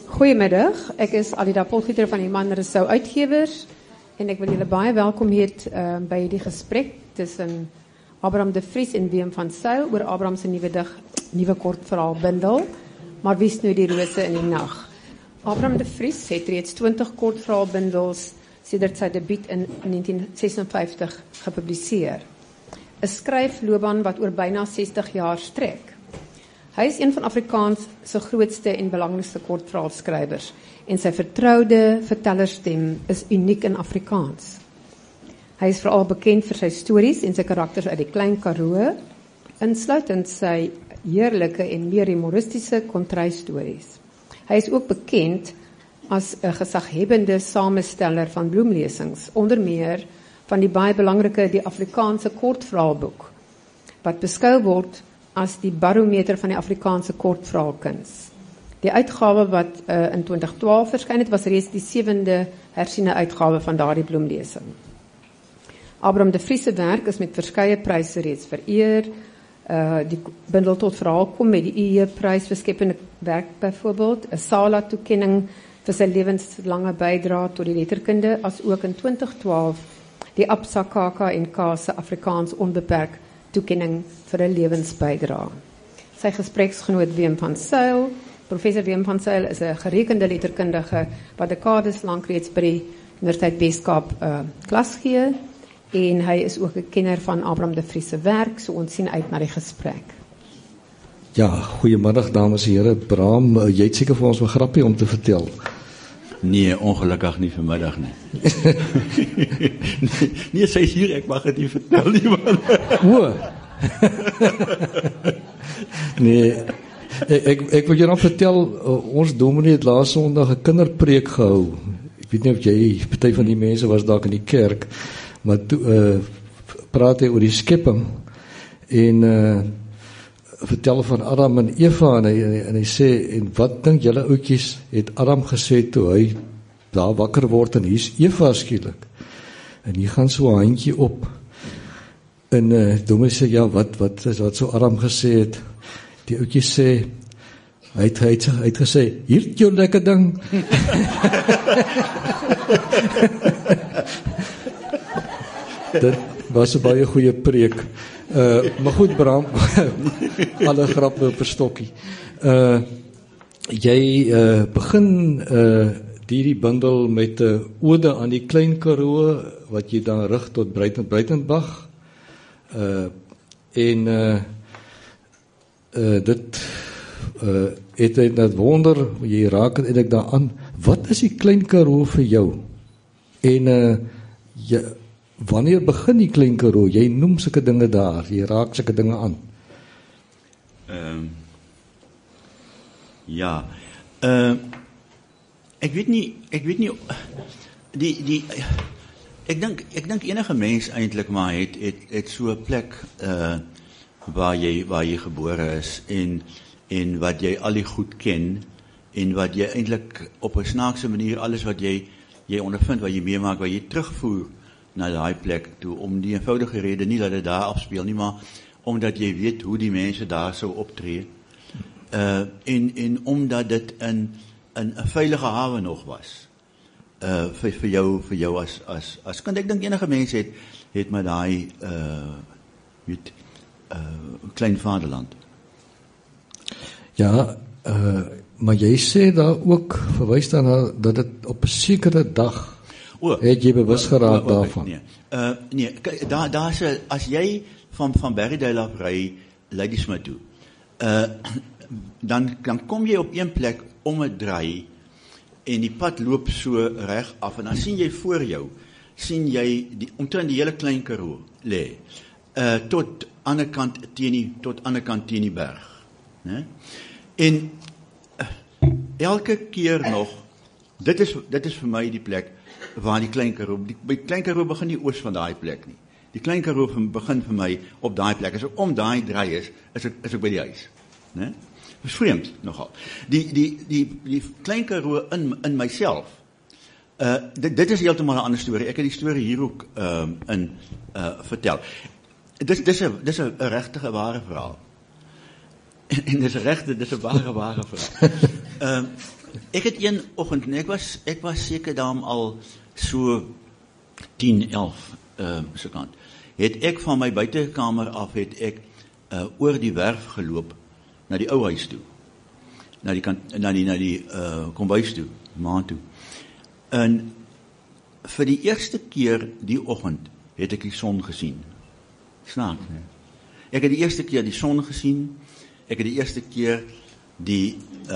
Goedemiddag, ek is Alida Potgieter van die Man Rousseau Uitgewers en ek wil julle baie welkom heet by die gesprek tussen Abraham de Vries en Willem van Zyl oor Abraham se nuwe kortverhaalbundel, maar wie snoei die rose in die nag. Abraham de Vries het reeds 20 kortverhaalbundels sedert sy debuut in 1956 gepubliseer. 'n Skryfloopbaan wat oor byna 60 jaar strek. Hy is een van Afrikaans se grootste en belangrikste kortverhaalskrywers en sy vertroude vertellerstem is uniek in Afrikaans. Hy is veral bekend vir sy stories en sy karakters uit die Klein Karoo, insluitend sy heerlike en meer humoristiese kontrystories. Hy is ook bekend as 'n gesaghebbende samesteller van bloemlesings, onder meer van die baie belangrike Die Afrikaanse Kortverhaalboek, wat beskou word as die barometer van die Afrikaanse kortverhaalkuns. Die uitgawe wat in 2012 verskyn het, was reeds die 7de hersiene uitgawe van daardie bloemlesing. Abraham de Vries se werk is met verskeie pryse reeds vereer. Die bundel tot verhaal kom met die IE-prys vir skepende werk byvoorbeeld, 'n SALA-toekenning vir sy lewenslange bydrae tot die letterkunde, as ook in 2012 die Absa KAK&K se Afrikaans onbeperk toekenning vir 'n lewensbydrae. Sy gespreksgenoot Willem van Zyl, professor Willem van Zyl is 'n gerekende letterkundige wat dekades lank reeds by die Universiteit Weskaap klas gee en hy is ook 'n kenner van Abraham de Vries se werk, so ons sien uit na die gesprek. Ja, goeiemiddag dames en here. Bram, jy het seker vir ons 'n grappie om te vertel. Nee, ongelukkig nie vanmiddag nie. nee, sy is hier, ek mag dit nie vertel nie, man. O. Nee, ek wil jou nou vertel, ons dominee het laas Sondag 'n kinderpreek gehou. Ek weet nie of jy, party van die mense was dalk in die kerk, maar toe praat hy oor die skepping en vertel van Adam en Eva en hy sê, en wat dink julle ouetjies, het Adam gesê toe hy daar wakker word en hier's Eva skielik. En hier gaan so 'n handjie op. En dominee sê, ja, wat so Adam gesê het. Die ouetjies sê, hy het gesê, hier het jou lekker ding. Dit was 'n baie goeie preek. Maar goed, Bram, alle grappe op 'n stokkie. Jy begin die bundel met 'n ode aan die Klein Karoo wat jy dan rig tot Breitenbach. Dit het net wonder, jy raak het eintlik daaraan. Wat is die Klein Karoo vir jou? En wanneer begin die Klein Karoo? Jy noem sulke dinge daar, jy raak sulke dinge aan. Ja. Ek weet nie ek dink enige mens eintlik maar het so 'n plek waar jy gebore is en wat jy al die goed ken en wat jy eintlik op 'n snaakse manier alles wat jy ondervind, wat jy meemaak, wat jy terugvoer na daai plek toe, om die eenvoudige rede nie dat dit daar afspeel nie, maar omdat jy weet hoe die mense daar sou optree, en omdat dit in 'n veilige hawe nog was, vir jou as kind. Ek dink enige mens het met daai klein vaderland. Ja, maar jy sê daar ook, verwys daarna dat dit op 'n sekere dag het jy bewus geraak daarvan? Nee, daar's as jy van Berrydale af ry Ladysmith toe, dan kom jy op een plek om 'n draai en die pad loop so reg af en dan sien jy voor jou, omtrent die hele Klein Karoo lê, tot ander kant teen die berg, né? En elke keer nog, dit is vir my die plek waar die Klein Karoo, die Klein Karoo begin nie oos van daai plek nie. Die Klein Karoo begin vir my op daai plek. As ek om daai draai is ek by die huis, né? Dis vreemd nogal. Die Klein Karoo in myself, dit is heeltemal 'n ander storie. Ek het die storie hier ook in vertel. Dis 'n regtige ware verhaal. En dis 'n ware verhaal. Ek het een oggend, en ek was seker daarom al so 10, 11 se kant. Het ek van my buitekamer af het ek oor die werf geloop na die ou huis toe. Na die kombuis toe, maan toe. En vir die eerste keer die oggend het ek die son gesien. Snaaks, nee. Ek het die eerste keer die son gesien. Ek het die eerste keer die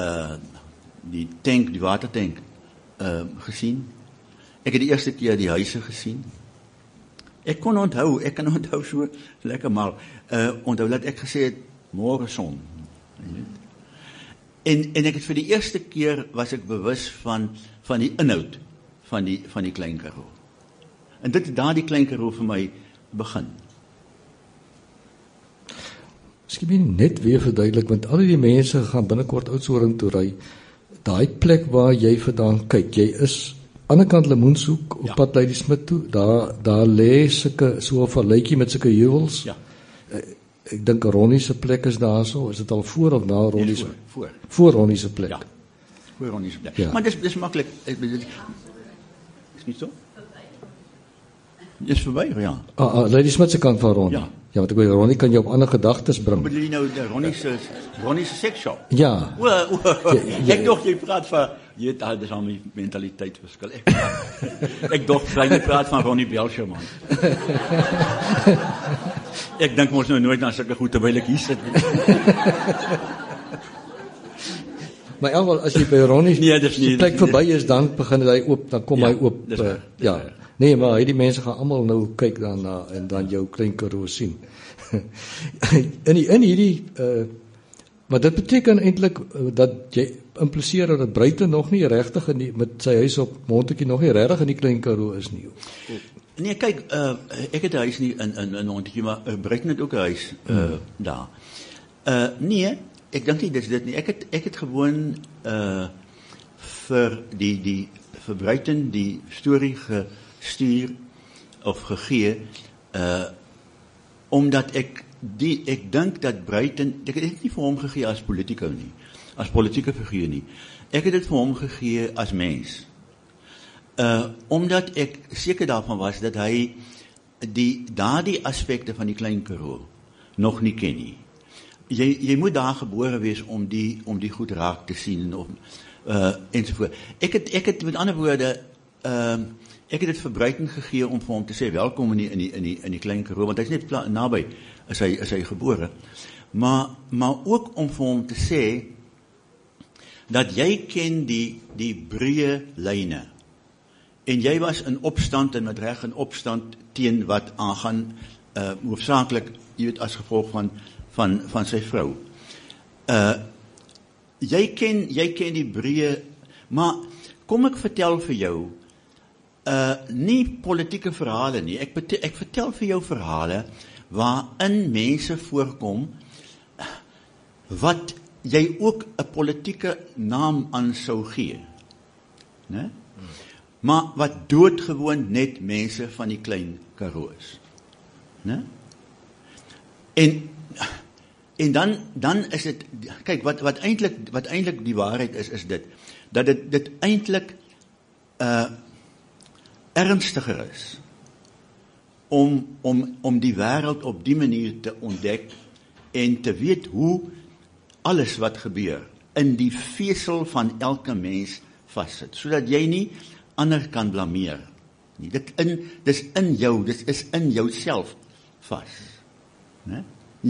watertank gesien. Ek het die eerste keer die huise gesien. Ek kan onthou so lekker maar onthou dat ek gesê het môre son. En ek het vir die eerste keer was ek bewus van die inhoud van die Klein Karoo. En dit het daar die Klein Karoo vir my begin. Miskien net weer verduidelik, want al die mense gaan binnekort Oudtshoorn toe ry. Daai plek waar jy vandaan kyk, jy is aan die kant Lemoenshoek op pad Ladysmith toe, daar lê so 'n valletjie met sulke heuwels. Ja. Ek dink Ronnie se plek is daarso, is dit al voor of na Ronnie se? Voor Ronnie se plek. Ja. Voor Ronnie se plek. Ja. Maar dis maklik. Is nie so? Dis verby, ja. Ladysmith se kant van Ronnie. Ja. Ja, want ek weet Ronnie kan jou op ander gedagtes bring. Bedoel jy nou Ronnie se seksshop? Ja. Ek dog jy praat van dis al my mentaliteit verskil. Ek dog jy praat van Ronnie Belcher man. Ek dink mos nou nooit na sulke goed terwyl ek hier sit. Maar almal as jy by Ronnie se plek verby is, dan begin hy oop, dan kom hy oop. Ja. Nee, maar die mense gaan almal nou kyk daarna en dan jou Klein Karoo sien. in hierdie maar dit beteken eintlik dat jy impliseer dat Bruiten nog nie regtig met sy huis op Montetjie nog nie regtig in die Klein Karoo is nie. Nee, kyk, ek het 'n huis nie in Montetjie, maar Bruiten het ook 'n huis daar. Nee, ek dink nie dis dit nie. Ek het gewoon vir vir Bruiten die storie gestuur of gegee omdat ek dink dat Bruiten, ek het dit nie vir hom gegee as politico nie, as politieke figuur nie. Ek het dit vir hom gegee as mens. Omdat ek seker daarvan was dat hy daardie aspekte van die Klein Karoo nog nie ken nie. Jy moet daar gebore wees om die goed raak te sien of ensovoort. Ek het met ander woorde ek het dit vir Bruiten gegee om vir hom te sê welkom in die Klein Karoo, want hy's net naby is hy gebore. Maar ook om vir hom te sê dat jy ken die breë lyne. En jy was in opstand en met reg in opstand teen wat aangaan hoofsaaklik, jy weet, as gevolg van sy vrou. Jy ken die breë, maar kom ek vertel vir jou nie politieke verhale nie. Ek vertel vir jou verhale waarin mense voorkom wat jy ook 'n politieke naam aan sou gee. Né? Maar wat doodgewoon net mense van die Klein Karoo is. Né? En dan is dit, kyk, wat eintlik die waarheid is dit, dat dit eintlik ernstiger is om die wêreld op die manier te ontdek en te weet hoe alles wat gebeur in die vesel van elke mens vassit, sodat jy nie ander kan blameer nie. Dis in jou, dit is in jouself vas. Né?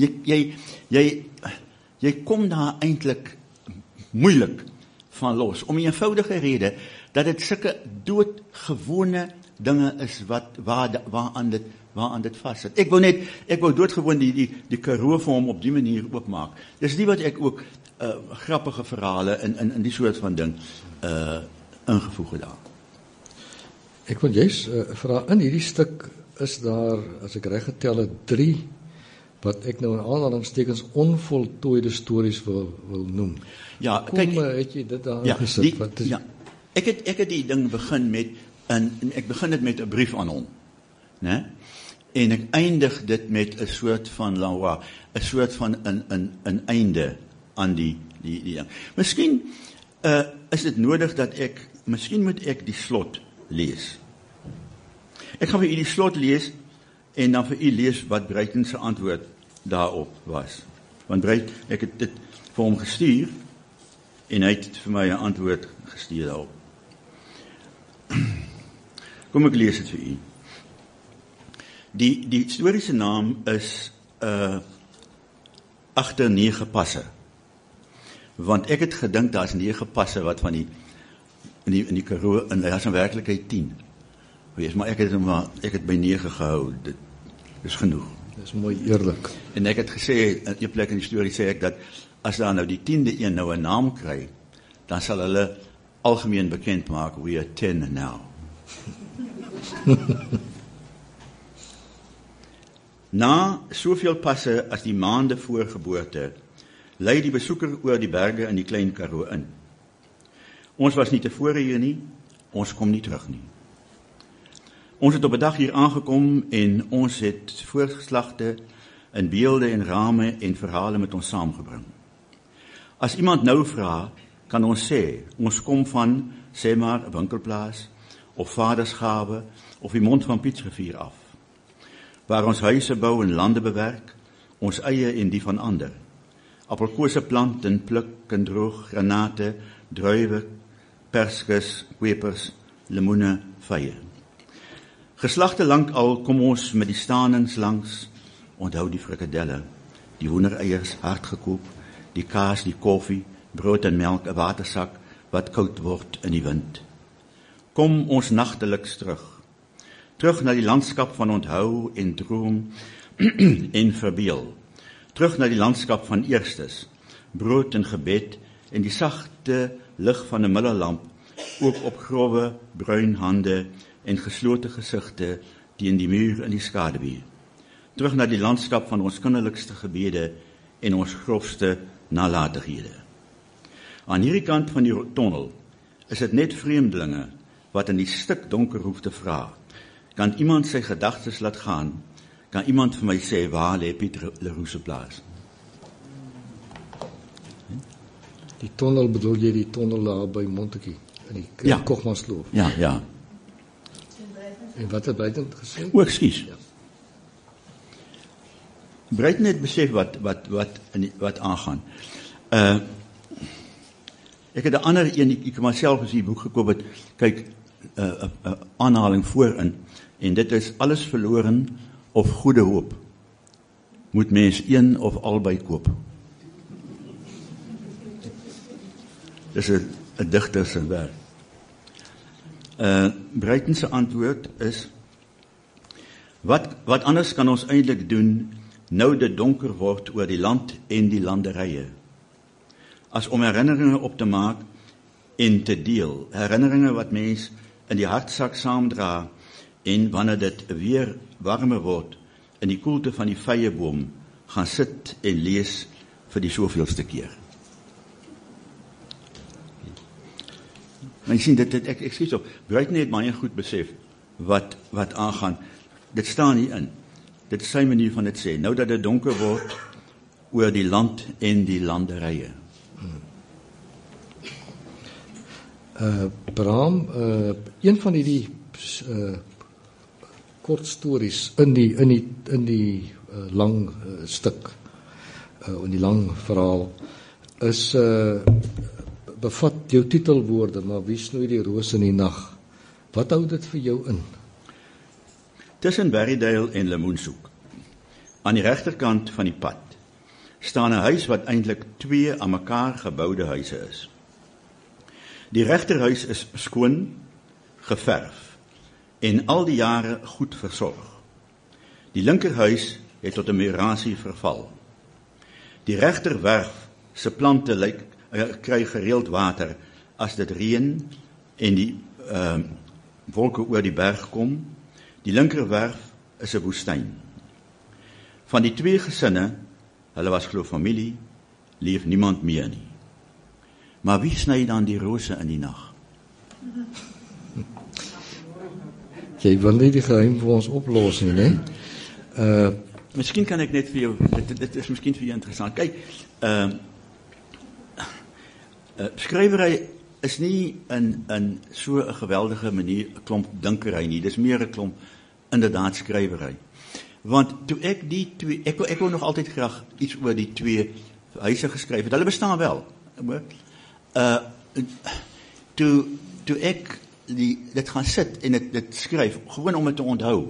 Jy kom daar eintlik moeilik van los, om 'n eenvoudige rede dat dit sulke doodgewone dinge is waaraan dit vassit. Ek wou doodgewoon die Karoo vir hom op die manier oopmaak. Dis nie wat ek ook grappige verhale in die soort van ding ingevoeg het daar. Ek wil juist vra, in hierdie stuk is daar, as ek reg getel het, 3 wat ek nou in aanhalingstekens onvoltooide stories wil noem. Ja, Kom, kyk, het jy dit daar gesit? Ek het die ding begin met ek begin dit met 'n brief aan hom, né? En ek eindig dit met 'n soort van lawa, 'n soort van 'n einde aan die ding. Miskien is dit nodig dat miskien moet ek die slot lees. Ek gaan vir u die slot lees en dan vir u lees wat Bruiten se antwoord daarop was. Want ek het dit vir hom gestuur en hy het vir my 'n antwoord gestuur daarop. Kom ek lees dit vir u. Die historiese naam is agter 9 passe. Want ek het gedink daar's 9 passe wat van in die Karoo, en daar's in werklikheid 10. Wees, maar ek het by 9 gehou. Dit is genoeg. Dis mooi eerlik. En ek het gesê, in 'n plek in die storie sê ek dat as daar nou die 10de een nou 'n naam kry, dan sal hulle algemeen bekend maak, we are 10 now. Na soveel passe as die maande voor geboorte, lei die besoeker oor die berge in die Klein Karoo in. Ons was nie tevore hier nie, ons kom nie terug nie. Ons het op 'n dag hier aangekom en ons het voorgeslagte in beelde en rame en verhale met ons saamgebring. As iemand nou vra, kan ons sê, ons kom van, sê maar, 'n winkelplaas, of vadersgawe, of die mond van Pietsrivier af, waar ons huise bou en lande bewerk, ons eie en die van ander. Appelkose plant en pluk en droog, granate, druiwe, perskes, kwepers, lemoene, vye. Geslagte lank al kom ons met die stanings langs, onthou die frikadelle, die hoendereiers hardgekoop, die kaas, die koffie, brood en melk, 'n watersak wat koud word in die wind. Kom ons nagteliks terug na die landskap van onthou en droom en verbeel, terug na die landskap van eerstes, brood en gebed en die sagte lig van 'n middellamp, ook op grove, bruin hande en geslote gesigte teen die muur in die skaduwee. Terug na die landskap van ons kinderlikste gebede en ons grofste nalatighede. Aan hierdie kant van die tonnel is dit net vreemdelinge wat in die stik donker hoef te vra. Kan iemand sy gedagtes laat gaan? Kan iemand vir my sê waar lê Piet Leroux se plaas? Die tonnel, bedoel jy die tonnel daar by Montetjie in die Kochmansloof? Ja. En wat het Bruiten gesê? O, ekskuus. Ja. Bruiten het besef wat aangaan. Ek het 'n ander een, ek het myself as die boek gekoop het, kyk, 'n aanhaling voorin, en dit is alles verloren of goede hoop. Moet mens een of albei koop. Dis 'n digter se werk. Bruiten se antwoord is, wat anders kan ons eintlik doen nou dit donker word oor die land en die landerye, as om herinneringe op te maak en te deel, herinneringe wat mens in die hartsak saamdra en wanneer dit weer warmer word in die koelte van die vyeboom gaan sit en lees vir die soveelste keer. Maar jy sien, ek sê so, Bruiten het baie goed besef wat aangaan. Dit staan hier in. Dit is sy manier van dit sê. Nou dat dit donker word oor die land en die landerye. Bram, een van die kort stories in die lang stuk, in die lang verhaal, is bevat jou titelwoorde, maar wie snoei die roos in die nag? Wat hou dit vir jou in? Tussen Berrydale en Lemoensoek, aan die regterkant van die pad, staan 'n huis wat eintlik 2 aan mekaar geboude huise is. Die regterhuis is skoon, geverf en al die jare goed versorg. Die linkerhuis het tot 'n murasie verval. Die regterwerf se plante kry gereeld water as dit reën en die wolke oor die berg kom. Die linkerwerf is 'n woestyn. Van die 2 gesinne, hulle was glo familie, leef niemand meer nie. Maar wie sny dan die rose in die nag? Jy wil nie die geheim vir ons oplos nie, né? Miskien kan ek net vir jou, dit is miskien vir jou interessant. Kyk, skrywery is nie in so 'n geweldige manier 'n klomp dinkery nie, dis meer 'n klomp inderdaad skrywery. Want toe ek die twee, ek wil nog altyd graag iets oor die twee huise geskryf het, hulle bestaan wel, toe ek dit gaan sit en dit skryf, gewoon om het te onthou,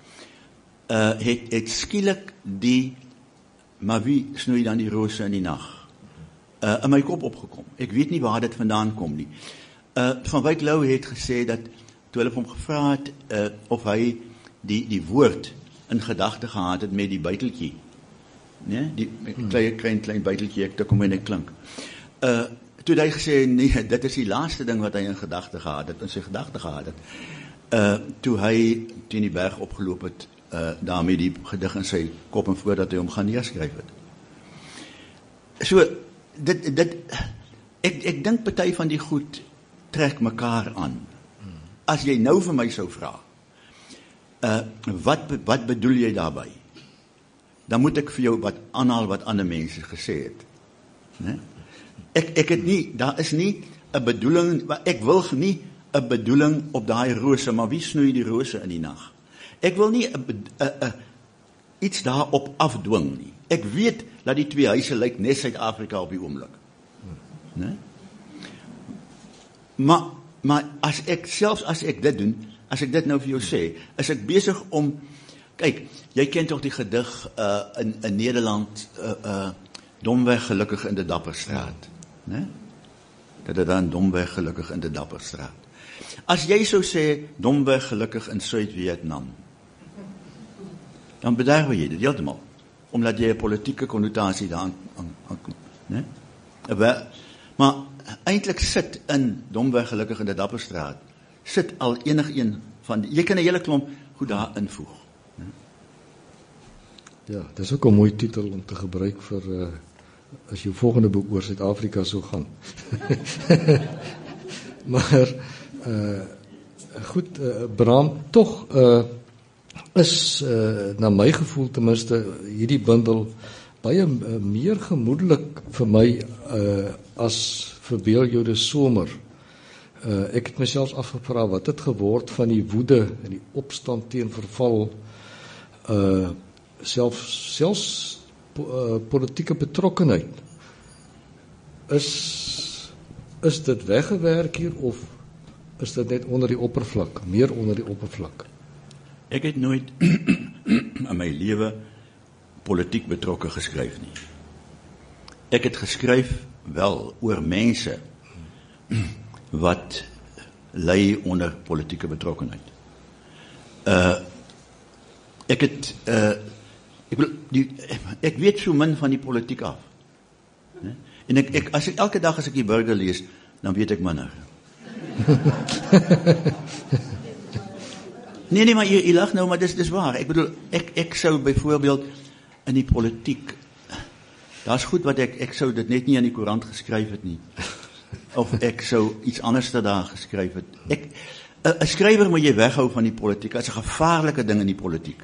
het skielik maar wie snoei dan die rose in die nag, in my kop opgekom. Ek weet nie waar dit vandaan kom nie. Van Wyk Lou het gesê dat, toe hulle hom gevra het, of hy die woord in gedagte gehad het met die buiteltjie, nee? Die klein buiteltjie, ek kom en ek klink. Toe het hy gesê, nee, dit is die laaste ding wat hy in gedagte gehad het, in sy gedagte gehad het, toe hy teen die berg opgeloop het, daarmee die gedig in sy kop en voordat hy hom gaan neerskryf het. So, ek dink party van die goed trek mekaar aan. As jy nou vir my sou vra, wat bedoel jy daarby? Dan moet ek vir jou wat aanhaal wat ander mense gesê het. Nee? Ek het nie, daar is nie 'n bedoeling, ek wil nie 'n bedoeling op daai rose, maar wie snoei die rose in die nag? Ek wil nie iets daarop afdwing nie. Ek weet dat die twee huise lyk net Suid-Afrika op die oomblik. Nee? Maar selfs as ek dit doen, as ek dit nou vir jou sê, is ek besig om, kyk, jy ken toch die gedig in Nederland, domweg gelukkig in de Dapperstraat. Nee? Dat het dan domweg gelukkig in de Dapperstraat. As jy sou sê, domweg gelukkig in Suid-Vietnam, dan bederwe jy dit heeltemal, omdat jy 'n politieke konnotasie daaraan aankom. Nee? Maar eintlik sit in domweg gelukkig in de Dapperstraat, sit al enigeen van jy kan 'n hele klomp goed daar invoeg. Nee? Ja, dit is ook 'n mooi titel om te gebruik vir as jou volgende boek oor Suid-Afrika sou gaan. Maar goed, Bram, tog is na my gevoel ten minste hierdie bundel baie meer gemoedelik vir my as Verbeel jou de somer. Ek het myself afgevra wat het geword van die woede en die opstand teen verval, selfs politieke betrokkenheid. Is dit weggewerk hier of is dit net onder die oppervlak, meer onder die oppervlak? Ek het nooit in my lewe politiek betrokke geskryf nie. Ek het geskryf wel oor mense wat ly onder politieke betrokkenheid. Ek weet so min van die politiek af. Nee? En elke dag as ek die Burger lees, dan weet ek minder. Nee, maar jy lag nou, maar dis waar. Ek bedoel, ek sou byvoorbeeld in die politiek, daar's goed wat ek sou dit net nie in die koerant geskryf het nie. Of ek sou iets anders daar geskryf het. 'n skrywer moet jy weghou van die politiek. Dit is 'n gevaarlike ding in die politiek.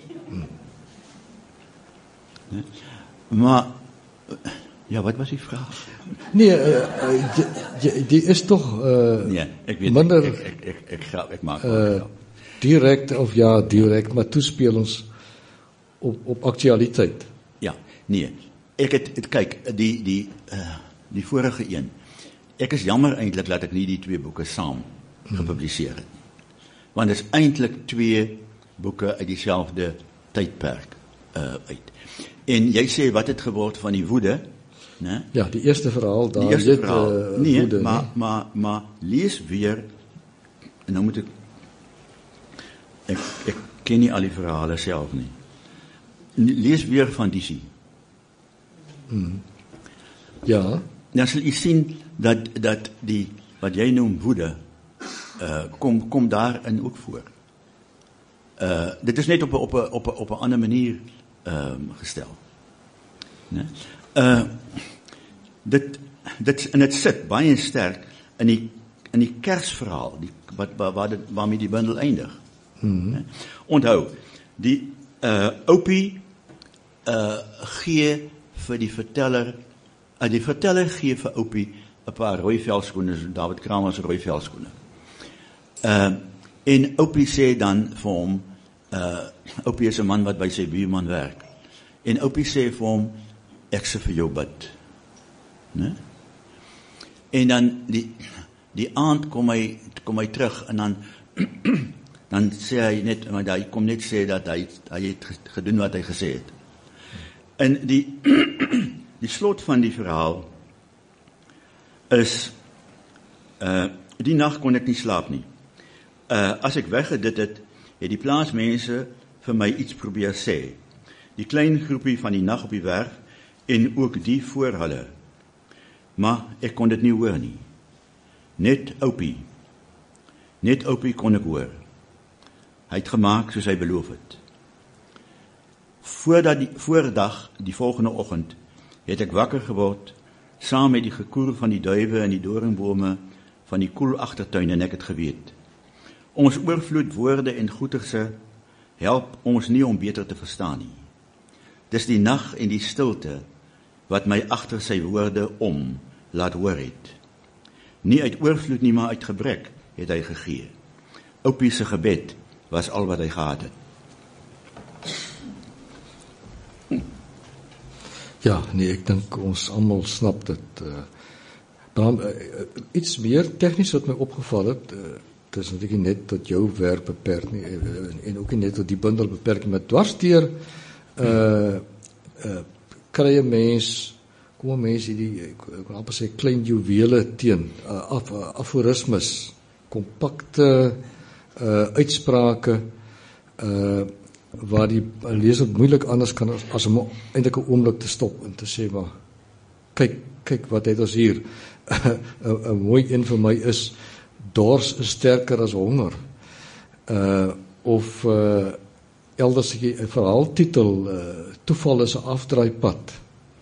Nee? Maar ja, wat was die vraag? Nee, die is toch nee, ek weet minder ek maak direct of ja, direct, maar toespelings op aktualiteit. Ja, nee. Ek het kyk, die vorige een. Ek is jammer eintlik dat ek nie die twee boeke saam gepubliseer het. Want dit is eintlik twee boeke uit dieselfde tydperk uit. En jy sê wat het geword van die woede, né? Ja, die eerste verhaal daar, die eerste verhaal. Nee, woede, maar lees weer, en nou moet ek ken nie al die verhale self nie. Lees weer van Disi. Ja. Dan sal jy sien dat die wat jy noem woede kom daarin ook voor. Dit is net op 'n ander manier gestel. Nee? Dit sit baie sterk in die Kersverhaal, waarmee die bundel eindig. Nee? Onthou, die Opie gee vir die verteller gee vir Opie 'n 'n paar rooi velskoene, David Kramer se rooi velskoene. En Oupie sê dan vir hom, Oupie is 'n man wat by sy buurman werk. En Oupie sê vir hom, ek sê vir jou bid. Ne? En dan die aand kom hy terug en dan sê hy net, maar hy kom net sê dat hy het gedoen wat hy gesê het. En die slot van die verhaal is, die nag kon ek nie slaap nie. As ek weggedit het die plaasmense vir my iets probeer sê. Die klein groepie van die nag op die werf en ook die voor hulle. Maar ek kon dit nie hoor nie. Net Oupie kon ek hoor. Hy het gemaak soos hy beloof het. Voordag, die volgende oggend, het ek wakker geword, saam met die gekoer van die duwe en die doringbome van die koel agtertuin, en ek het geweet. Ons oorvloed woorde en goeterse help ons nie om beter te verstaan nie. Dis die nag en die stilte wat my agter sy woorde laat hoor het. Nie uit oorvloed nie, maar uit gebrek het hy gegee. Oupie se gebed was al wat hy gehad het. Ja, nee, ek dink ons almal snap dit. Iets meer tegnies wat my opgeval het, het is natuurlijk net tot jou werk beperk nie, en ook nie net tot die bundel beperk nie, maar dwarsdeur kry 'n mens, kom 'n mens hierdie, ek kan amper sê klein juwele teen, aforismes, kompakte uitsprake, waar die leser moeilik anders kan as om eintlik 'n oomblik te stop en te sê, maar kyk wat het ons hier. 'n mooi een vir my is, dors is sterker as honger. Of elders 'n verhaaltitel, toeval is 'n afdraaipad.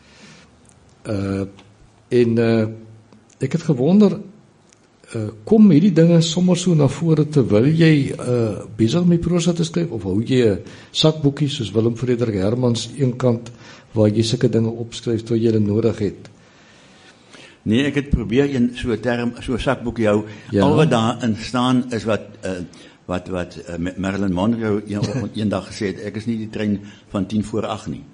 Ek het gewonder, kom hierdie dinge sommer so na vore terwyl jy besig met prosa te skryf, of hou jy 'n sakboekie soos Willem Frederik Hermans eenkant waar jy sulke dinge opskryf tot jy dit nodig het? Nee, ek het probeer so 'n sakboekie hou. Ja. Al wat daarin staan is wat Marilyn Monroe eendag gesê het, ek is nie die trein van 7:50 nie.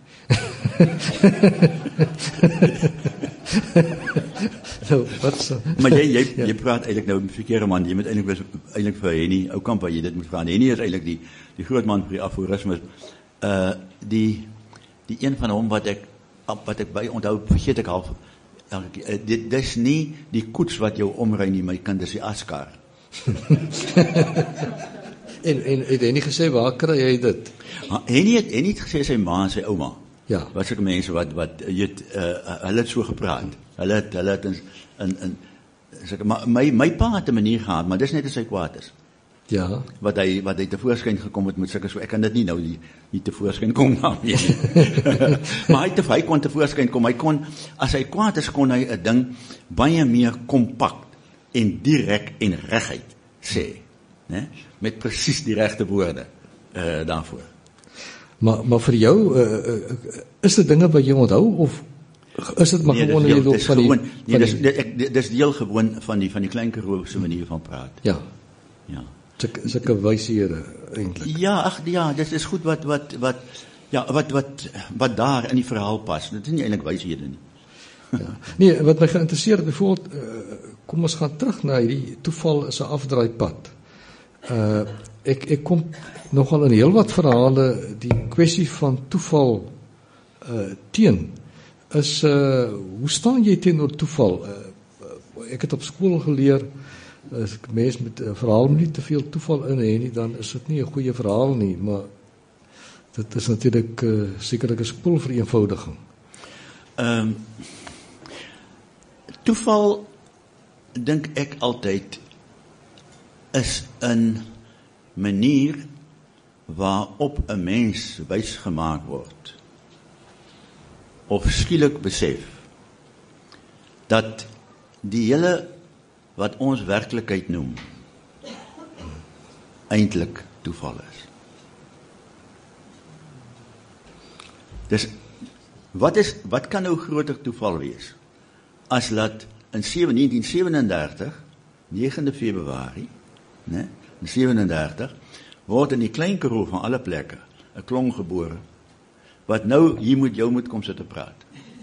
Nou, wat so? Maar jy praat eintlik nou met verkeerde man. Jy moet eintlik vir Henny Oukamp jy dit moet vra. Henny is eintlik die groot man vir die aforismes. Die een van hom wat ek by onthou, vergeet ek half. Dit is nie die koets wat jou omry nie, my kind, dis die askar. en het Henny gesê, waar kry jy dit? Henny het gesê sy ma en sy ouma. Ja. Wat sulke mense wat hulle het so gepraat. Hulle het my pa het 'n manier gehad, maar dis net as hy kwaad is. Ja. Wat hy tevoorskyn gekom het met sulke so, ek kan dit nie nou nie tevoorskyn kom nou nie. Maar hy kon tevoorskyn kom. Hy kon, as hy kwaad is, kon hy 'n ding baie meer kompakt en direk en reguit sê, né? Met presies die regte woorde daarvoor. Maar vir jou, is dit dinge wat jy onthou, of is dit maar gewoon in die loop van die... Dis deel gewoon van die Klein Karoo se manier van praat. Ja. Sulke wyshede eintlik. Ja, dit is goed wat daar in die verhaal pas. Dit is nie eintlik wyshede nie. Ja. Nee, wat my geïnteresseer het, byvoorbeeld, kom ons gaan terug na hierdie toeval is 'n afdraaipad. Ek kom nogal in heel wat verhale die kwessie van toeval teen. Hoe staan jy teenoor toeval? Ek het op skool geleer, as ek mens met 'n verhaal nie te veel toeval in hê nie, dan is dit nie 'n goeie verhaal nie, maar dit is natuurlik sekerlik 'n spoelvereenvoudiging. Toeval, dink ek altyd, is 'n manier waarop 'n mens wys gemaak word, of skielik besef, dat die hele wat ons werklikheid noem, eintlik toeval is. Dus, wat kan nou groter toeval wees, as dat in 1937, 9de Februarie, né, in 37, word in die Klein Karoo van alle plekke 'n klong gebore, wat nou hier moet jou moet kom sit te praat.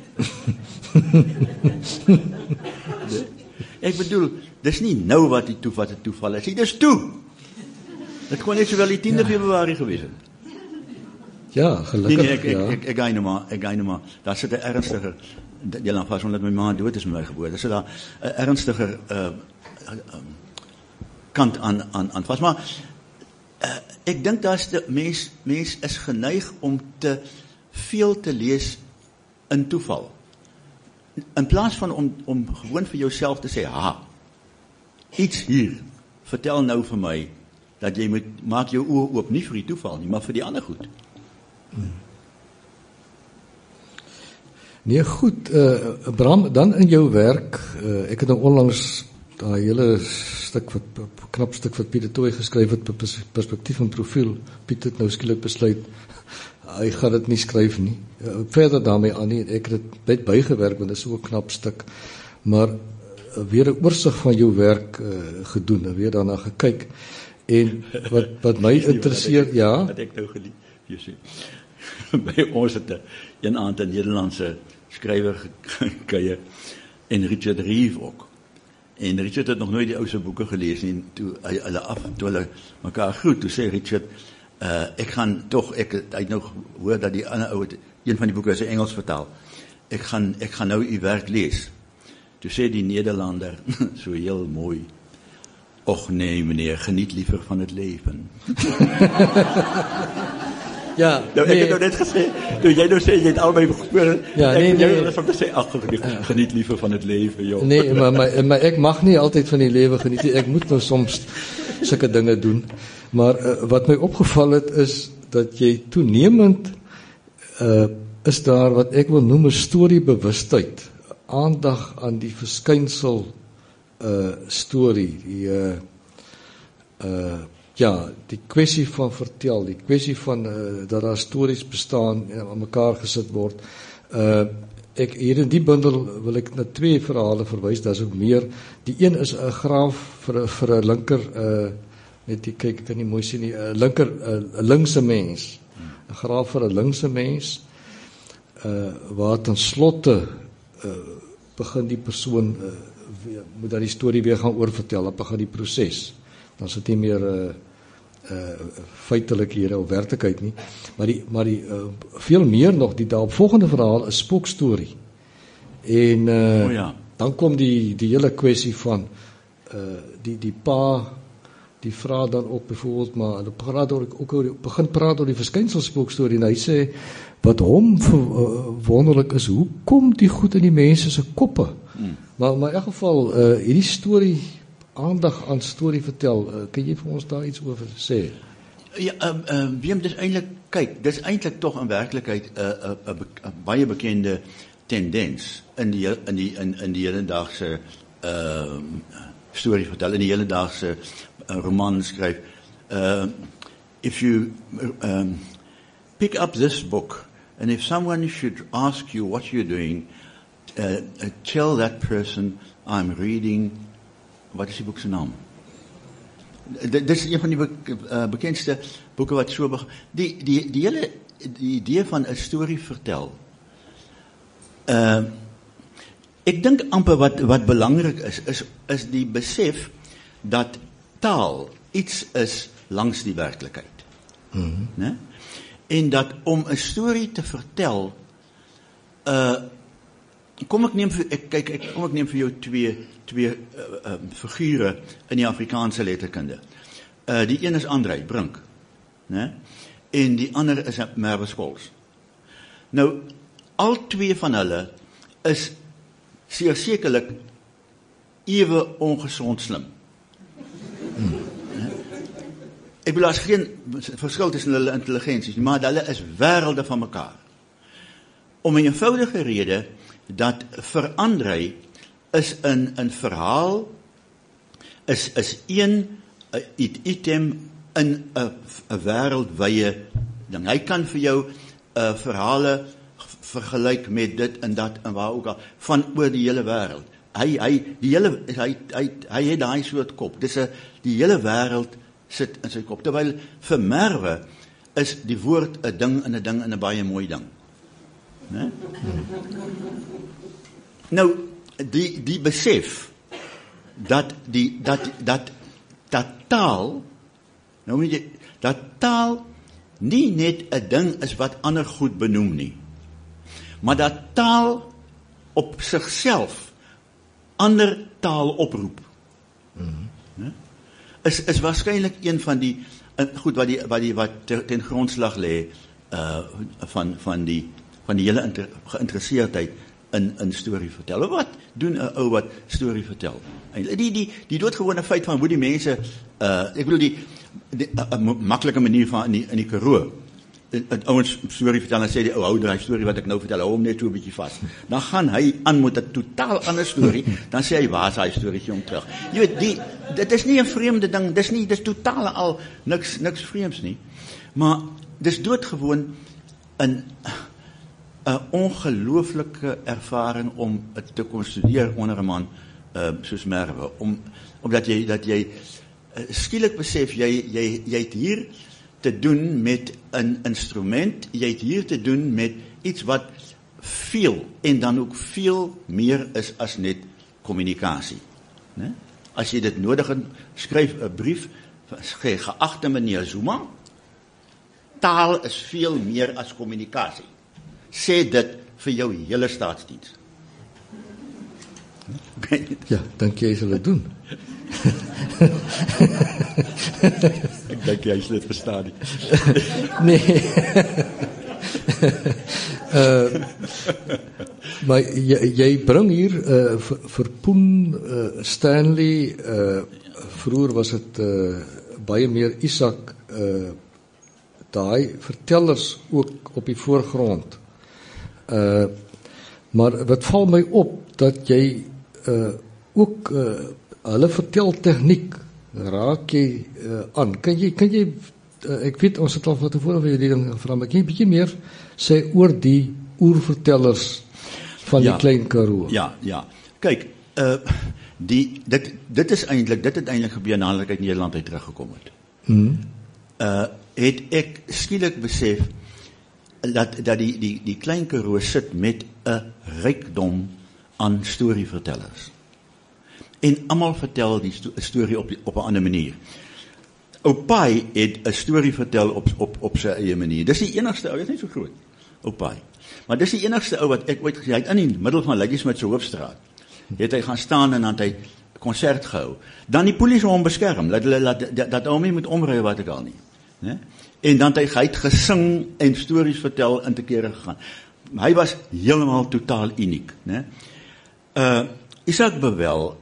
Ek bedoel, dis nie nou wat die toeval is, dis toe. Dit kon net sowel die 10de Februarie gewees het. Ja, gelukkig, ek ga nou maar, daar sit 'n ernstiger, jy laat vas omdat my ma dood is met my geboorte, daar sit daar 'n ernstiger kant aan vas, maar ek dink daar's mens is geneig om te veel te lees in toeval. In plaas van om gewoon vir jouself te sê, iets hier, vertel nou vir my, dat jy moet, maak jou oë oop, nie vir die toeval nie, maar vir die ander goed. Nee, goed, Bram, dan in jou werk, ek het nou onlangs daai hele knap stuk wat Piet de Tooy geskryf het, perspektief en profiel, Piet het nou skielik besluit, hy gaan dit nie skryf nie, verder daarmee aan nie, ek het dit net bygewerk, want dit is so 'n knap stuk, maar weer 'n oorsig van jou werk gedoen, en weer daarna gekyk, en wat my interesseer, ja? Wat ek nou gelief, jy sê, by ons het een aand 'n Nederlandse skrywer gekuier, en Richard Reeve ook. En Richard het nog nooit die ou se boeke gelees nie, toe hulle mekaar groet, toe sê Richard, ek het nou gehoor dat die ander ou, een van die boeke is in Engels vertaal, ek gaan nou u werk lees. Toe sê die Nederlander, so heel mooi, och nee meneer, geniet liever van het leven. Ja, nou, ek het nou net gesê, toe jy nou sê, jy het albei gesproken, jy was om te sê, geniet liever van het leven, joh. Nee, maar ek mag nie altyd van die lewe geniet, ek moet nou soms sulke dinge doen, maar wat my opgeval het is, dat jy toenemend, is daar wat ek wil noem 'n storiebewustheid, aandag aan die verskynsel storie, die kwessie van vertel, die kwessie van dat daar stories bestaan en aan mekaar gesit word. Ek hier in die bundel wil ek na 2 verhale verwys, daar's ook meer. Die een is 'n graaf vir 'n linker, net kyk, ek kan nie mooi sien nie, 'n linkse mens. 'n Graaf vir 'n linkse mens, waar ten slotte begin die persoon moet dan die storie weer gaan oorvertel, dan begin die proses. Dan is dit nie meer feitelik hier op werklikheid nie, maar die veel meer nog, die daaropvolgende verhaal is spookstorie. En dan kom die hele kwessie van die pa, die vra dan ook byvoorbeeld, maar hulle begin praat oor die verskynselspookstorie, en hy sê, wat hom wonderlik is, hoe kom die goed in die mense se koppe? Maar in elk geval, hierdie storie, aandag aan storie vertel, kan jy vir ons daar iets oor sê? Ja, Wim, dis eintlik tog in werklikheid 'n baie bekende tendens in die hedendaagse storie vertel, in die hedendaagse roman skryf. If you pick up this book, and if someone should ask you what you're doing, tell that person, I'm reading, wat is die boek se naam? Dit is een van die bekendste boeke wat so die hele idee van 'n storie vertel. Ek dink amper wat belangrik is die besef dat taal iets is langs die werklikheid. Né? En dat om 'n storie te vertel, kom ek neem vir jou twee figure in die Afrikaanse letterkunde. Die een is Andrei Brink, né? En die ander is Merwe Scholes. Nou, al twee van hulle is sekerlik ewe ongesond slim. Ek bedoel, as geen verskil tussen hulle intelligensies, maar hulle is wêrelde van mekaar. Om 'n eenvoudige rede dat vir Andrei is 'n verhaal is een item in 'n wêreldwye ding. Hy kan vir jou verhale vergelyk met dit en dat en waar ook al van oor die hele wêreld. hy het daai soort kop. Die hele wêreld sit in sy kop. Terwyl vir Merwe is die woord 'n ding en 'n ding en 'n baie mooi ding. Né? Nou, die besef dat taal, nou moet jy, dat taal nie net 'n ding is wat ander goed benoem nie, maar dat taal op sigself ander taal oproep. Is waarskynlik een van die goed wat ten grondslag lê van die hele geïnteresseerdheid in storie vertel. Wat doen 'n ou wat storie vertel? Die doodgewone feit van hoe die mense, ek bedoel die maklike manier van in die Karoo, ouens storie vertel en sê die ou hou daai storie wat ek nou vertel, hou hom net so 'n bietjie vas. Dan gaan hy aan met 'n totaal ander storie, dan sê hy waar is daai storietjie om terug. Jy weet, dit is nie 'n vreemde ding, dis totaal al niks vreemds nie. Maar dis doodgewoon 'n ongelooflike ervaring om te kon studeer onder 'n man soos Merwe, omdat jy skielik besef jy het hier te doen met 'n instrument, jy het hier te doen met iets wat veel en dan ook veel meer is as net kommunikasie. Né? As jy dit nodig het, skryf 'n brief, geagte meneer Zuma, taal is veel meer as kommunikasie. Sê dit vir jou hele staatsdiens. Ja, dink jy sal dit doen? Ek dink jy sal dit verstaan nie. Nee. Maar jy bring hier vir Poen, Stanley, vroeër was dit baie meer Isak, daai vertellers ook op die voorgrond. Maar wat val my op, dat jy ook hulle verteltegniek raak jy aan. Kan jy ek weet ons het al van tevore vir die ding gevra, maar kan jy bietjie meer sê oor die oervertellers van die Klein Karoo? Ja. Kyk, dit het eintlik gebeur nadat ek uit Nederland uit teruggekom het. Het ek skielik besef dat die Klein Karoo sit met 'n rykdom aan storievertellers. En almal vertel die storie op 'n ander manier. Oupai het 'n storie vertel op sy eie manier. Dis die enigste ou, hy is nie so groot, Oupai. Maar dis die enigste ou wat ek ooit gesien het, in die middel van Ladysmith se hoofstraat. Het hy gaan staan en dan het hy konsert gehou. Dan die polisie hom beskerm, dat hom nie moet omry wat ek al nie. Né? En dan het hy gesing en stories vertel in te kere gegaan. Hy was heeltemal totaal uniek, né? Isak Brewer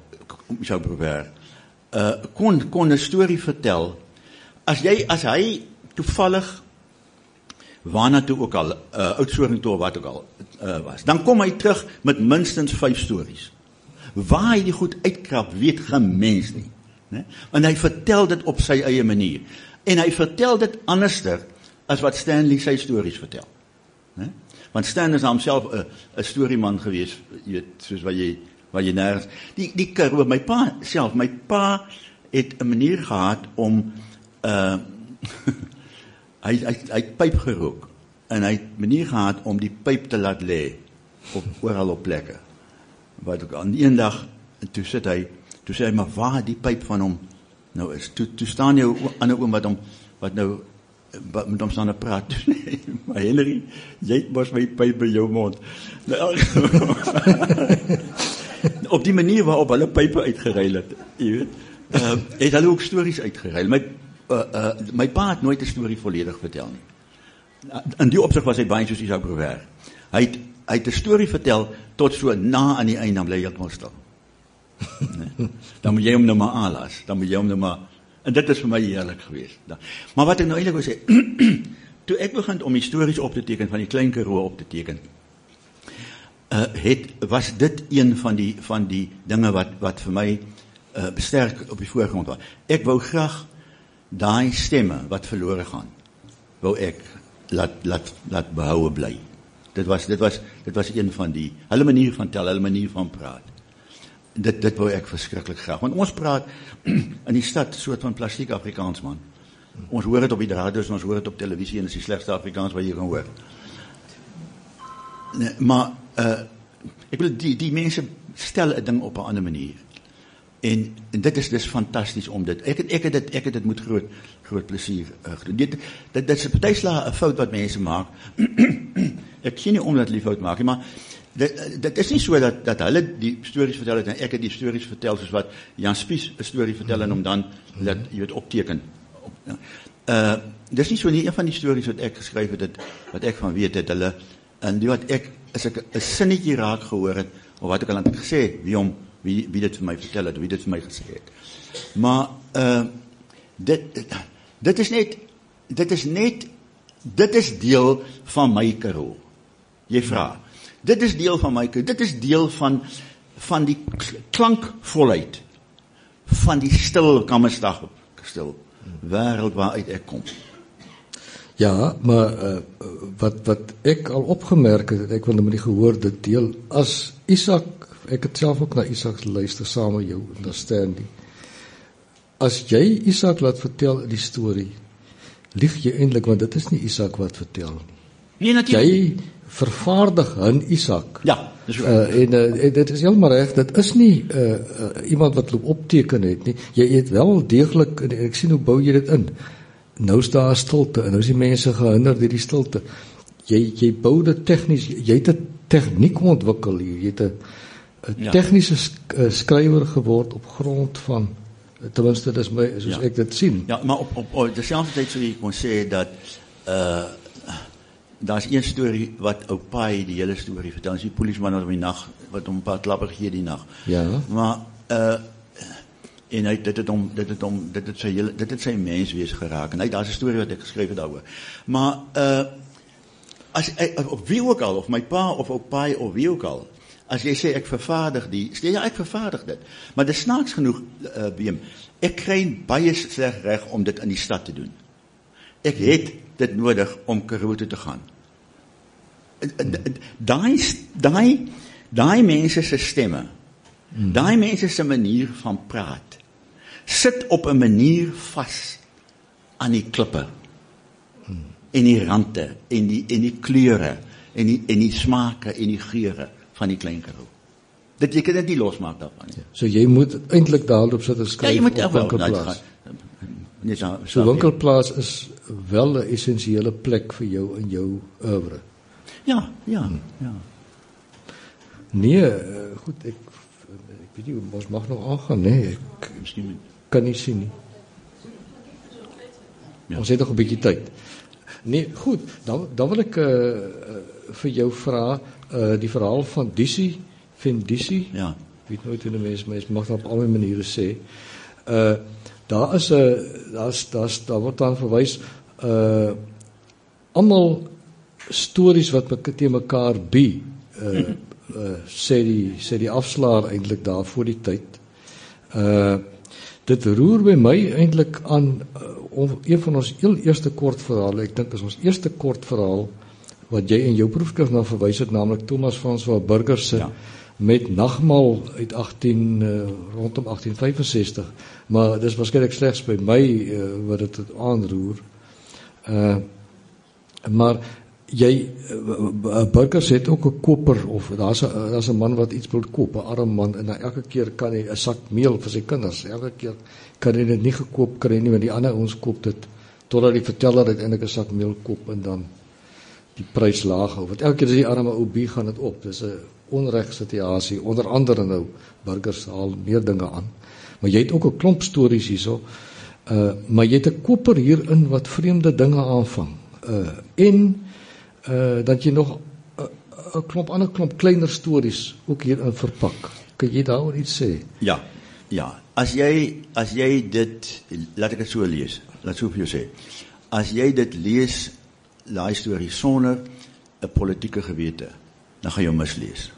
kon 'n storie vertel as hy toevallig waarna toe ook al Oudtshoorn toe wat ook al was. Dan kom hy terug met minstens 5 stories. Waar hy die goed uitkrap, weet geen mens nie, né? Want hy vertel dit op sy eie manier. En hy vertel dit anderster as wat Stanley sy stories vertel, né? Want Stan is homself 'n storieman gewees, jy weet, soos wat jy nergens. Die Karoo, my pa het 'n manier gehad om hy pyp gerook en hy het 'n manier gehad om die pyp te laat lê oral op plekke. Wat ook aan een dag, toe sê hy, maar waar die pyp van hom nou is. Toe staan jou ander oom wat nou met hom staan en praat. Maar Henry, jy het mos my pyp by jou mond. Op die manier waarop hulle pype uitgeruil het, jy weet, het hulle ook stories uitgeruil. My pa het nooit 'n storie volledig vertel nie. In die opsig was hy baie soos Isak Brewer. Hy het 'n storie vertel tot so na aan die einde, dan bly hy heeltemal stil. Dan moet jy hom nou maar aanlas, en dit is vir my heerlik geweest. Maar wat ek nou eintlik wil sê, toe ek begin om die stories op te teken, van die Klein Karoo op te teken, was dit een van die dinge wat vir my besterk op die voorgrond was. Ek wou graag daai stemme wat verlore gaan, wou ek laat behoue bly. Dit was een van die, hulle manier van tel, hulle manier van praat. dit wou ek verskriklik graag. Want ons praat in die stad soort van plastiek Afrikaans, man. Ons hoor dit op die radio's, ons hoor dit op televisie en dit is die slegste Afrikaans wat jy kan hoor. Nee, maar ek wil die mense stel 'n ding op 'n ander manier. En dit is dus fantasties om dit. Ek het dit met groot plesier gedoen. Dit is 'n partyslag 'n fout wat mense maak. Ek sien nie omdat hulle die fout maak nie, maar dit is nie so dat hulle die stories vertel het en ek het die stories vertel soos wat Jan Spies 'n storie vertel en hom dan laat jy dit opteken. Dis nie so nie. Een van die stories wat ek geskryf het, wat ek van weet het, hulle en die wat ek as ek 'n sinnetjie raak gehoor het of wat ek al aan het gesê wie dit vir my vertel het, wie dit vir my gesê het. Maar dit is deel van my Karoo. Jy vra. Dit is deel van my Karoo. Dit is deel van die klankvolheid van die stil Kammersdag stil wêreld waaruit ek kom. Ja, maar wat ek al opgemerk het, ek wil nou nie gehoor dit deel as Isak, ek het self ook na Isak luister saam met jou, understand. As jy Isak laat vertel die storie, lieg jy eintlik, want dit is nie Isak wat vertel nie. Nee, natuurlijk. Jy vervaardig in Isak. Ja, dis en dit is heeltemal reg, dit is nie iemand wat loop opteken het nie. Jy het wel deeglik, ek sien hoe bou jy dit in. Nou is daar 'n stilte en nou is die mense gehinder deur die stilte. Jy bou dit tegnies, jy het 'n tegniek ontwikkel hier. Jy het 'n tegniese skrywer geword op grond van, ten minste dis my soos ek dit sien. Ja, maar op dieselfde tyd sou jy kon sê dat daar's een storie wat ou Pai die hele storie vertel. Dis die polisieman wat op die nag wat hom 'n paar klappe gegee die nag. Ja. Maar en hy dit het sy menswees geraak en daar's 'n storie wat ek geskryf het daaroor. Maar as of wie ook al, of my pa of ou Pai of wie ook al, as jy sê ek vervaardig ja, ek vervaardig dit. Maar dis snaaks genoeg, Wim, ek kry baie sleg reg om dit in die stad te doen. Ek het dit nodig om Karoo toe te gaan. Daai mense se stemme, daai mense se manier van praat, sit op 'n manier vas aan die klippe, en die rande, en die kleure, en die smake, en die geure van die Klein Karoo. Jy kan dit nie losmaak daarvan nie. So jy moet eintlik daarop sit en skryf. Ja, jy moet op Winkelplaas. So Winkelplaas is wel 'n essensiële plek vir jou in jou oeuvre. Ja. Nee, goed, ek weet nie, ons mag nog aangaan, nee, ek kan nie sien nie. Ja. Ons het nog 'n bietjie tyd. Nee, goed, dan wil ek vir jou vra, die verhaal van Disi, ja. Ek weet nooit hoe die mens mag dat op alle maniere sê. Daar word dan verwys, almal stories wat te mekaar bi, sê die afslaer eintlik daar voor die tyd. Dit roer by my eintlik aan een van ons heel eerste kortverhale. Ek dink is ons eerste kortverhaal wat jy in jou proefskrif na verwys het, naamlik Thomas François Burger se met Nagmaal uit rondom 1865, maar dis waarskynlik slegs by my wat dit aanroer. Maar jy Burgers het ook 'n koper, of daar's 'n man wat iets wil koop, 'n arm man, en elke keer kan hy 'n sak meel vir sy kinders. Elke keer kan hy dit nie gekoop kry nie, want die ander ons koop dit totdat die verteller uiteindelik 'n sak meel koop en dan die prys laag hou. Want elke keer as die arme ou bi gaan dit op. Dis 'n onregsituasie. Onder andere nou Burgers haal meer dinge aan. Maar jy het ook 'n klomp stories hierso. Maar jy het 'n koper hierin wat vreemde dinge aanvang. En dat jy nog 'n ander klomp kleiner stories ook hierin verpak. Kan jy daaroor iets sê? Ja. As jy dit, laat ek dit so lees. Laat so vir jou sê. As jy dit lees, daai storie sonder 'n politieke gewete, dan gaan jy mislees.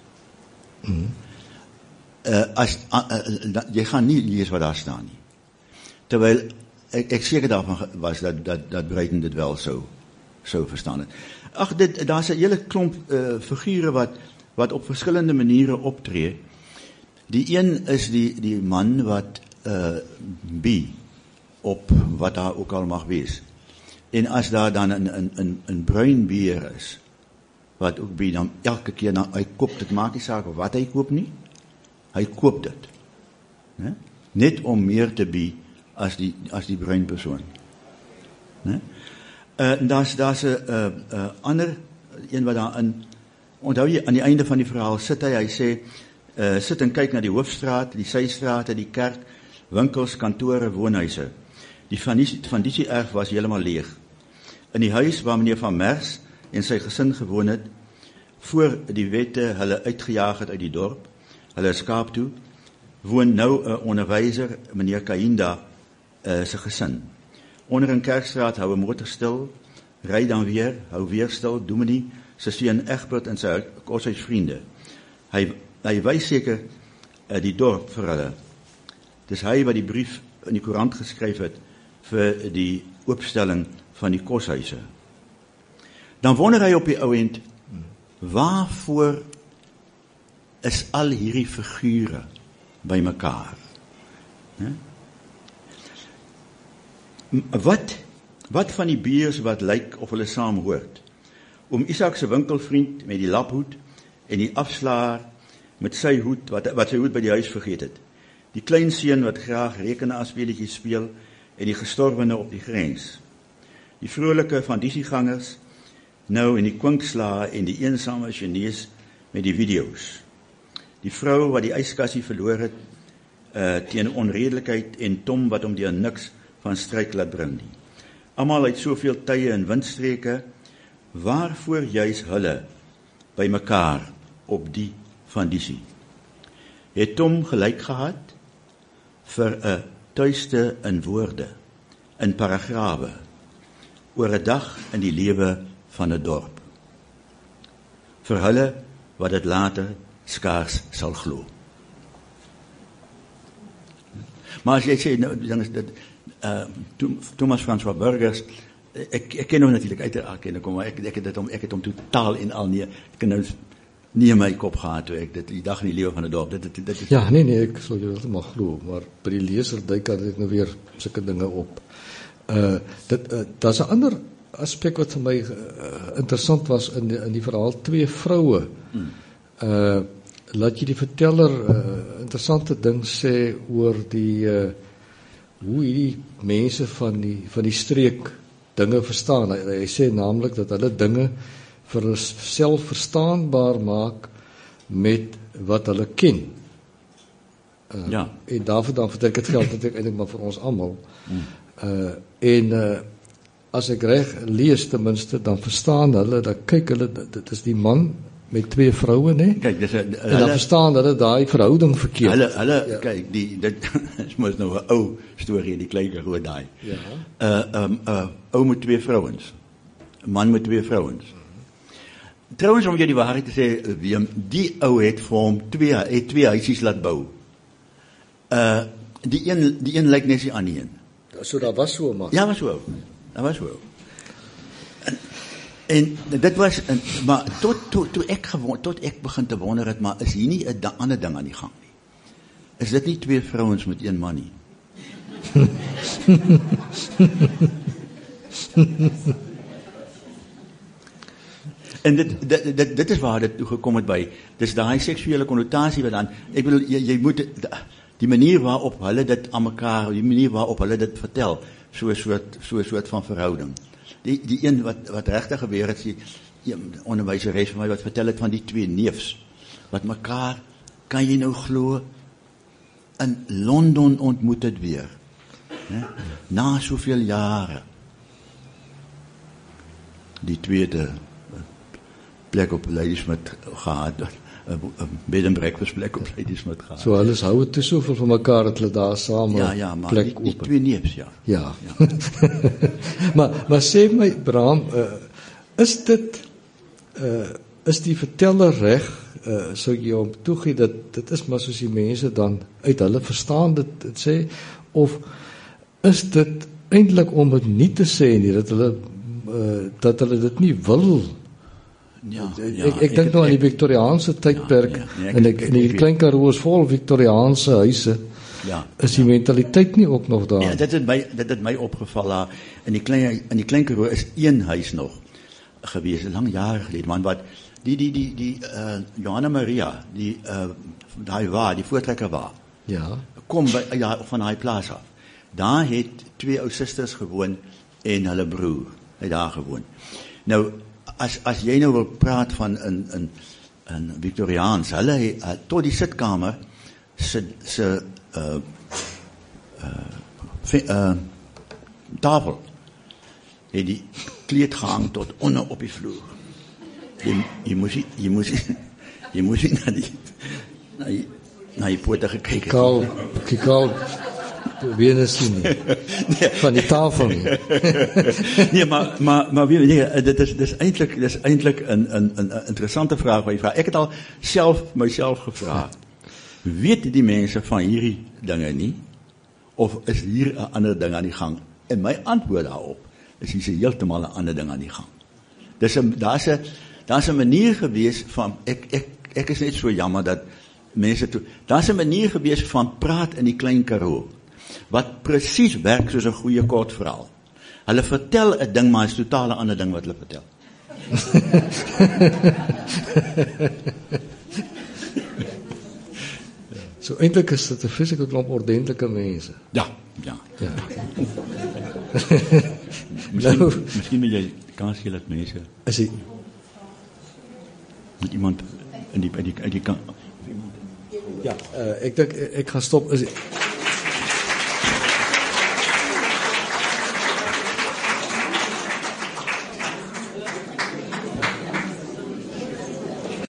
Jy gaan nie lees wat daar staan nie. Terwyl ek seker daarvan was dat Breiten dit wel sou verstaan het. Ag, daar's 'n hele klomp figure wat op verskillende maniere optree. Die een is die man wat bie op wat daar ook al mag wees. En as daar dan een bruin bier is, wat ook bie, dan elke keer, hy koop, dit maak nie saak wat hy koop nie, hy koop dit. Ne? Net om meer te bie as die bruin persoon. Ne? Daar's 'n ander een wat daarin, onthou jy, aan die einde van die verhaal sit hy sê, sit en kyk na die hoofstraat, die systrate, die kerk, winkels, kantore, woonhuise. Die Vandici-erf was heeltemal leeg. In die huis waar meneer Van Mers en sy gesin gewoon het, voor die wette hulle uitgejaag het uit die dorp, hulle is Kaap toe, woon nou 'n onderwyser, meneer Kainda, sy gesin. Onder in Kerkstraat hou 'n motor stil, ry dan weer, hou weer stil, Dominee, sy seun Egbert en sy koshuisvriende. Hy wys seker die dorp vir hulle. Dis hy wat die brief in die koerant geskryf het vir die oopstelling van die koshuise. Dan wonder hy op die ou end, waarvoor is al hierdie figure by mekaar? Wat van die biers wat lyk of hulle saam hoort? Oom Isak se winkelvriend met die laphoed en die afslaer met sy hoed, wat sy hoed by die huis vergeet het. Die klein seun wat graag rekenaarspeletjies speel en die gestorwene op die grens. Die vrolike Vandici-gangers nou en die kwinkslae en die eensame Chinese met die video's. Die vrou wat die yskassie verloor het teen onredelikheid en Tom wat hom deur niks van stryk laat bring nie. Almal uit soveel tye en windstreke, waarvoor juis hulle by mekaar op die Vandici? Het Tom gelyk gehad vir 'n tuiste in woorde, in paragrawe, oor 'n dag in die lewe van 'n dorp. Vir hulle wat dit later skaars sal glo. Maar as jy sê, dan is dit Thomas François Burgers, ek ken hom natuurlik uiteraard ken ek hom, maar ek het hom totaal en al nie, ek kan nou nie in my kop gehad toe ek dit die dag in die lewe van 'n dorp, dit is... Ja, nee, ek sal jou heeltemal glo, maar by die leser duik dit nou weer sulke dinge op. Daar's 'n ander aspek wat vir my interessant was in die verhaal, twee vroue. Laat jy die verteller interessante ding sê oor die hoe hierdie mense van die streek dinge verstaan. Hy sê naamlik dat hulle dinge vir self verstaanbaar maak met wat hulle ken. Ja. En daarvoor dan vertel ek dit geld natuurlijk eintlik maar vir ons almal. As ek reg lees ten minste, dan verstaan hulle, dan kyk hulle, dit is die man met twee vroue, né? Kyk, en dan verstaan hulle daai verhouding verkeerd. Hulle ja. Kyk, dit is mos nou 'n ou storie, die klein Karoo daai. Ja. Ou met twee vrouens. 'n Man met twee vrouens. Trouwens, om jy die waarheid te sê, Willem, die ou het vir hom twee huisies laat bou. Die een lyk net die ander een. So daar was so 'n man. Ja, was so. Dat was so. En dit was, maar tot ek begin te wonder het, maar is hier nie 'n ander ding aan die gang nie? Is dit nie twee vrouens met een man nie? En dit is waar dit toe gekom het by. Dis daai seksuele konnotasie wat dan, ek bedoel, jy moet die manier waarop hulle dit aan mekaar, die manier waarop hulle dit vertel, so 'n soort van verhouding. Die een wat regtig gebeur het, die onderwyseres van my wat vertel het van die twee neefs wat mekaar, kan jy nou glo, in Londen ontmoet het weer. Né? Na soveel jare. Die tweede plek op Ladysmith gehad, 'n bed and breakfast plek op Ladysmith gehad. So hulle hou het te soveel van mekaar dat hulle daar saam ja, maar plek die twee neefs, ja. Ja. maar sê my, Bram, is dit is die verteller reg, sou jy hom toegee dat dit is maar soos die mense dan uit hulle verstaan dit sê, of is dit eintlik om dit nie te sê nie, dat hulle dit nie wil Ek dink nou aan die Victoriaanse tydperk en die Klein Karoo is vol Victoriaanse huise. Ja. Is die mentaliteit nie ook nog daar? Ja, dit het my opgeval daar. In die Klein Karoo is een huis nog gewees, lang jare gelede, man, wat die Johanna Maria, die voortrekker waar. Ja. Kom van daai plaas af. Daar het 2 ou susters gewoon en hulle broer het daar gewoon. Nou as jy nou wil praat van 'n Victoriaans, hulle tot die sitkamer se tafel het die kleed gehang tot onder op die vloer. Jy moes nie na die pote gekyk het. Kikal Venus nie. Van die tafel nie. Nee, maar dit is eintlik 'n interessante vraag wat jy vra. Ek het al myself gevra. Weet die mense van hierdie dinge nie? Of is hier 'n ander ding aan die gang? En my antwoord daarop is hier heeltemal 'n ander ding aan die gang. Daar's 'n manier gewees van ek is net so jammer dat mense daar's 'n manier gewees van praat in die Klein Karoo wat presies werk soos 'n goeie kort verhaal. Hulle vertel 'n ding, maar is totaal 'n ander ding wat hulle vertel. So eintlik is dit 'n fisieke klomp ordentlike mense. Ja. Miskien moet jy kans gee dat mense Is dit met iemand in die kant. Ja, ek dink ek gaan stop.